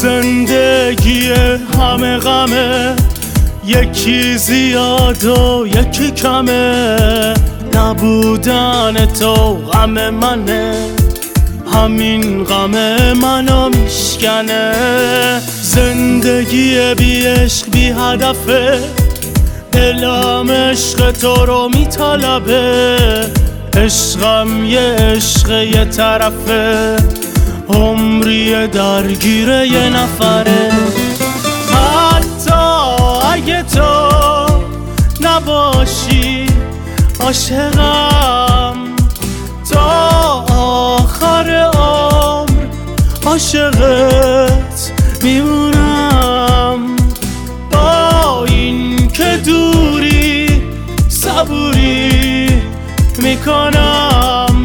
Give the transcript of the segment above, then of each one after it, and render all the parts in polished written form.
زندگی همه غمه، یکی زیاد و یکی کمه. نبودن تو غم منه، همین غم منو میشکنه. زندگی بی عشق بی هدفه، دلم عشق تو رو میطلبه. عشقم یه عشق یه طرفه، عمری درگیر یه نفره. حتی اگه تو نباشی عاشقم، تا آخر عمر عاشقت میمونم. با این که دوری صبوری میکنم،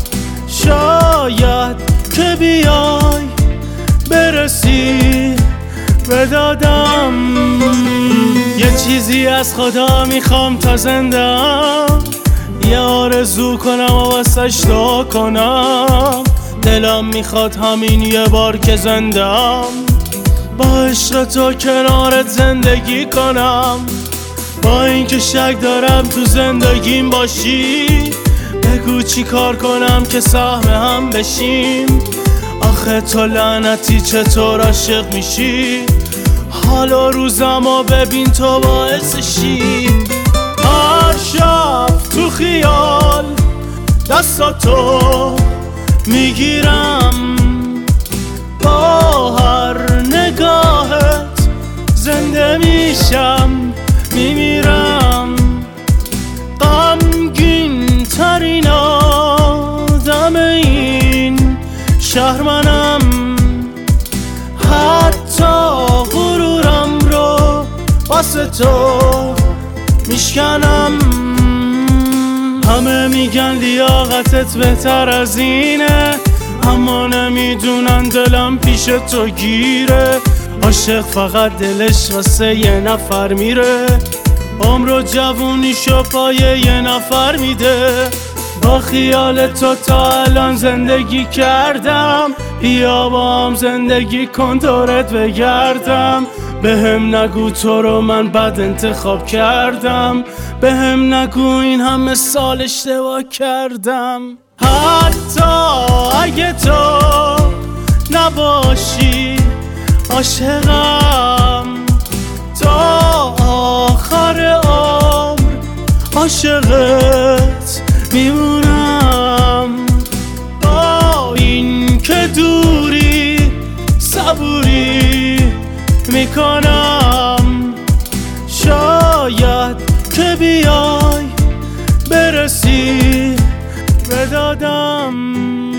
شاید که بیای برسی به دادم. یه چیزی از خدا میخوام تا زندم، یه آرزو کنم و واسش دعا کنم. دلم میخواد همین یه بار که زندم، با عشق تو کنارت زندگی کنم. با اینکه شک دارم تو زندگیم باشی، بگو چی کار کنم که سهم هم بشیم. آخه تو لعنتی چطور عاشق میشی؟ حالا روزمو ببین تو باعثشی. هر شب تو خیال دستاتو میگیرم، با هر نگاهت زنده میشم میمیرم. غمگین ترین آدم این شهر منم، حتی غرورم رو واسه تو میشکنم. همه میگن لیاقتت بهتر از اینه، اما نمیدونن دلم پیش تو گیره. عاشق فقط دلش واسه یه نفر میره، عمر و جوونیشو پای یه نفر میده. با خیال تو تا الان زندگی کردم، بیا با هم زندگی کن دورت بگردم. بهم نگو تو رو من بد انتخاب کردم، بهم نگو این همه سال اشتباه کردم. حتی اگه تو نباشی عاشقم، تا آخر عمر عاشقت میمونم. با این که دوری صبوری میکنم، شاید که بیای برسی به دادم.